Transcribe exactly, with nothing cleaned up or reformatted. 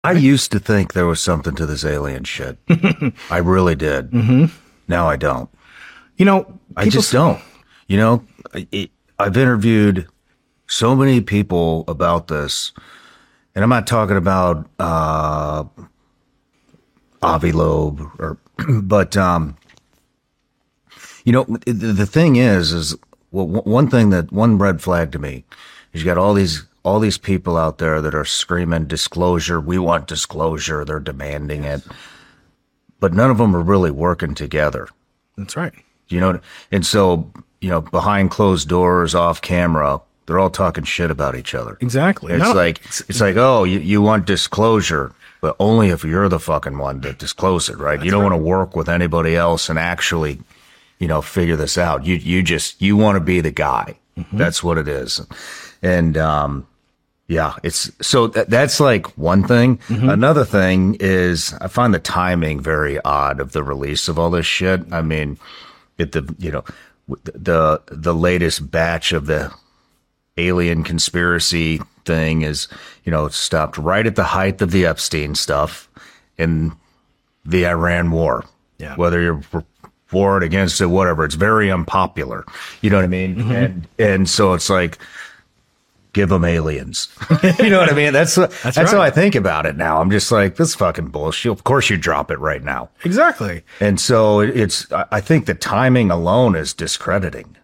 I used to think there was something to this alien shit. I really did. Mm-hmm. Now I don't. You know, I just don't. You know, it, I've interviewed so many people about this, and I'm not talking about uh, Avi Loeb, or, but um, you know, the, the thing is, is well, one thing that one red flag to me is you got all these all these people out there that are screaming disclosure. We want disclosure. They're demanding it, but none of them are really working together. That's right. You know, and so, you know, behind closed doors, off camera, they're all talking shit about each other. Exactly. It's No. like, it's like, oh, you, you want disclosure, but only if you're the fucking one to disclose it, right? That's you don't right. want to work with anybody else and actually, you know, figure this out. You, you just, you want to be the guy. Mm-hmm. That's what it is. And, um, yeah, it's so that, that's like one thing. Mm-hmm. Another thing is I find the timing very odd of the release of all this shit. I mean, It the you know the the latest batch of the alien conspiracy thing is, you know, stopped right at the height of the Epstein stuff in the Iran war. Yeah. Whether you're for it, against it, whatever, it's very unpopular. You know what I mean? Mm-hmm. And and so it's like, give them aliens. You know what I mean? That's that's, that's right. How I think about it now. I'm just like, this fucking bullshit. Of course you drop it right now. Exactly. And so it's, I think the timing alone is discrediting.